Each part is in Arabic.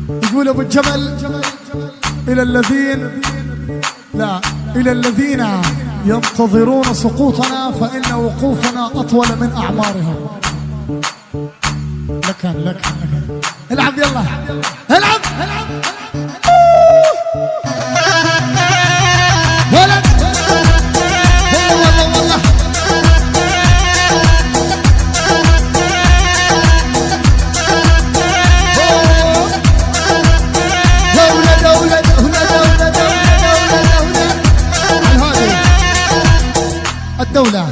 يقول ابو الجمل الى الذين ينتظرون سقوطنا فإن وقوفنا أطول من أعمارهم. لك العب يلا العب ولد والله الدولة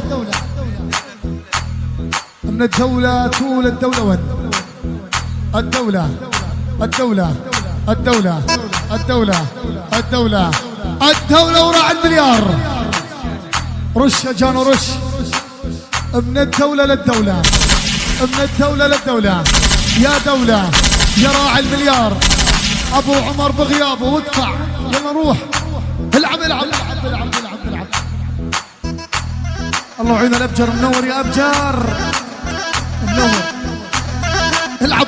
من الدولة طول الدولة وين الدولة وراء المليار. رش يا جانو رش. من الدولة للدولة يا دولة يا راعي المليار. ابو عمر بغيابه وادفع يلا روح العب الله يعين الابجر منور يا ابجر منور العب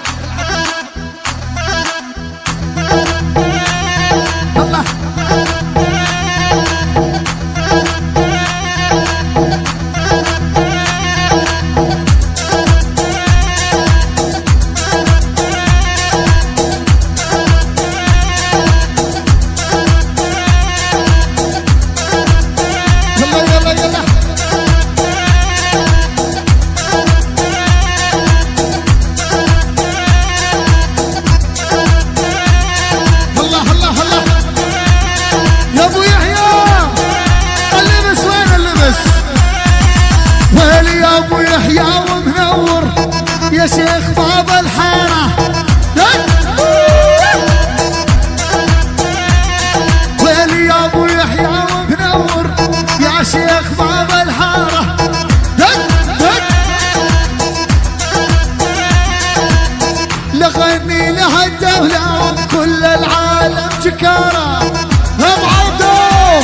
الله يا شيخ باب الحارة ويلي يا ابو يحيى ومنور يا شيخ باب الحارة لغني لها الدولة كل العالم جكارة ابو عبدو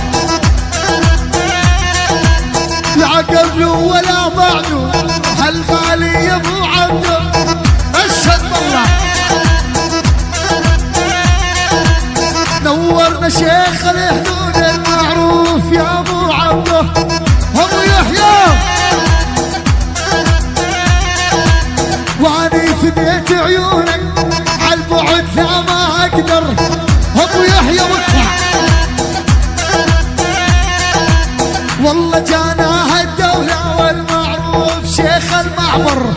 لا قبله ولا بعده هالغالي يا ابو عبده اشهد بالله نورنا شيخ الحدود المعروف يا ابو عبده ابو يحيى واني فديت عيونك عالبعد لا ما اقدر ابو يحيى وقع والله جانا هالدولة والمعروف شيخ المعمر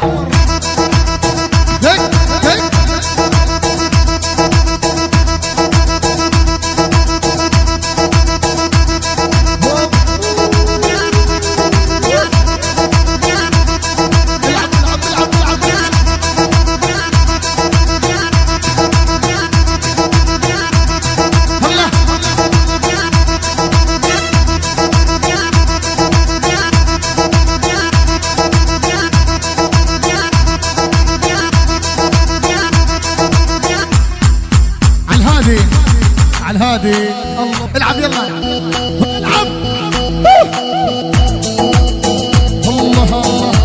الهادي الله العب يلا العب الله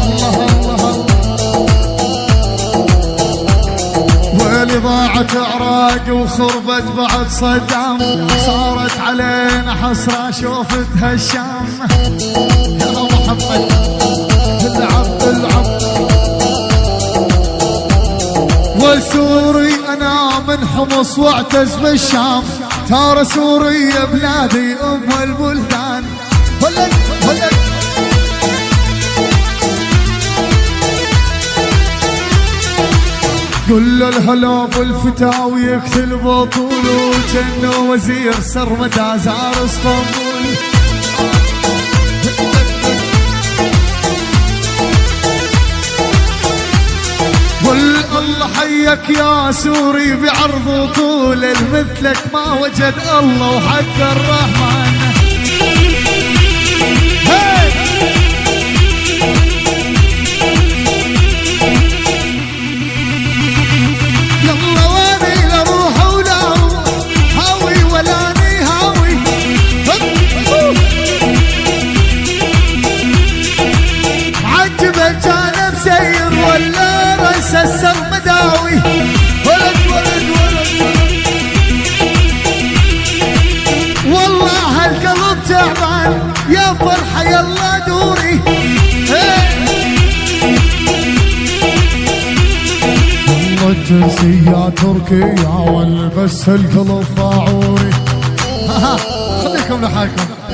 ويلي ضاعت اعراق وخربت بعد صدام صارت علينا حسرة شوفتها الشام يا محمد العب وسوري انا من حمص واعتز بالشام ترى سوريا بلادي ام البلدان ولد قل له الهلا بالفتاوي يقتل بطوله جنه وزير سرمدا زار اسطنبول قل الله حيك يا سوري بعرض طول المثلك ما وجد الله وحق الرحمن يلا واني لروح ولا هاوي ولاني هاوي عجبك جانب سير ولا رأس السر مداوي ولد الجنسية تركيا والبس القلب فاعوري. خليكم لحالكم.